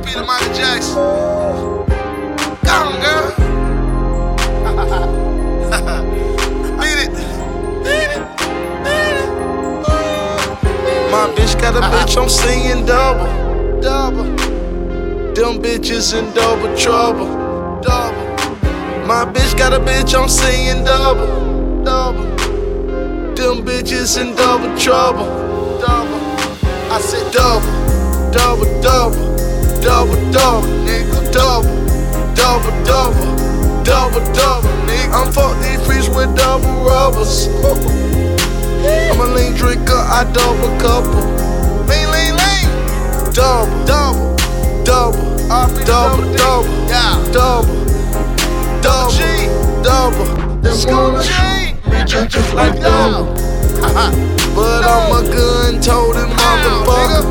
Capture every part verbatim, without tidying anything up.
P to Michael Jackson. Go on, girl. Beat it. Beat it. Beat it. My bitch got a bitch, I'm singing double. Double. Them bitches in double trouble. Double. My bitch got a bitch, I'm singing double. Double. Them bitches in double trouble. Double. I said double. Double, double. Double, double. Nigga, double. Double, double. Double, double. Nigga, I'm fuck these freaks with double rubbers. I'm a lean drinker, I double couple. Lean, lean, lean. Double, double, double, double, double, yeah, double, double, G, double. Them wanna shoot me just like double. But I'm a gun-toting motherfucker.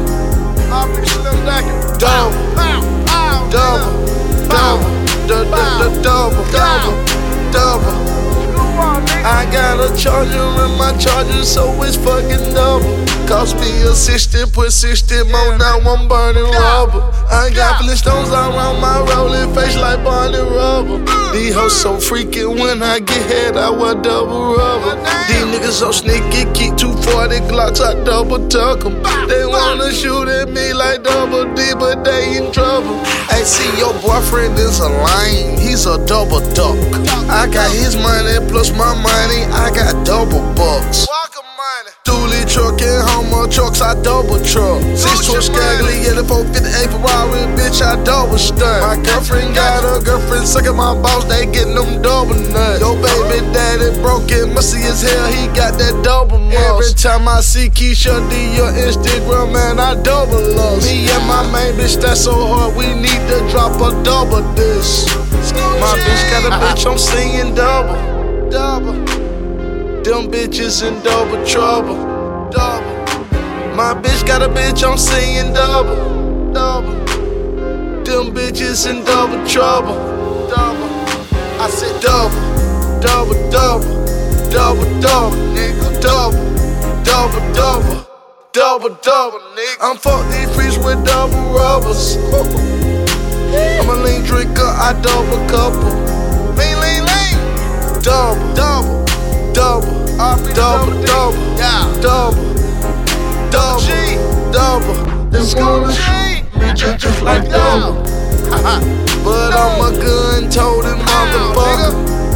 Double, double, double, double, double, double, double. I got a charger in my charger, so it's fucking double. Cost me a sixty, put sixty more, now I'm burning rubber. I got Flintstones around my rolling face like Barney Rubber. These hoes so freaking when I get head, I wear double rubber. These niggas so sneaky, keep two forty Glocks, I double tuck them. They wanna shoot at me like double D, but they in trouble. Hey, see, your boyfriend is a lame, he's a double duck. I got his money plus my money, I got double bucks. Dually truck and Homer trucks, I double truck. Six twelve Scagly, yeah, the four fifty-eight Ferrari, bitch, I double stunt. My girlfriend got her girlfriend sucking my balls, they getting them double nuts. Yo, baby daddy broken, musty as hell, he got that double muscle. Every time I see Keisha D, your Instagram, man, I double lost. Me and my main bitch, that's so hard, we need to drop a double this. My bitch got a bitch, I'm singing double. Double. Them bitches in double trouble. Double. My bitch got a bitch, I'm singing double. Double. Them bitches in double trouble. Double. I said double. Double, double. Double, double. Nigga, double. Double, double. Double, double, nigga. I'm fuck these freaks with double rubbers. I'm a lean drinker, I double couple. Lean, lean, lean. Double, double. Double, double, double, yeah, double, double, G, double. Them wanna shoot me just like double. But I'm a gun-toting motherfucker.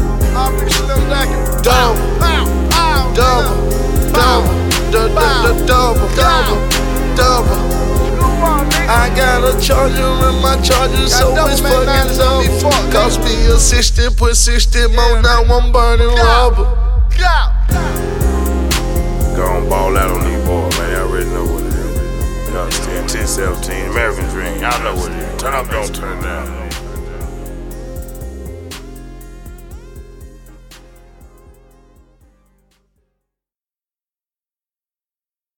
Double, double, double, double, double, double, double. I got a charger in my charger, so it's fucking double. Cost me a sixty, put sixty more, now I'm burning rubber. Go on, ball out on these boys, man. Y'all already know what it is. Y'all ten, ten, seventeen, American Dream. Y'all know what it is. Turn up, don't turn down.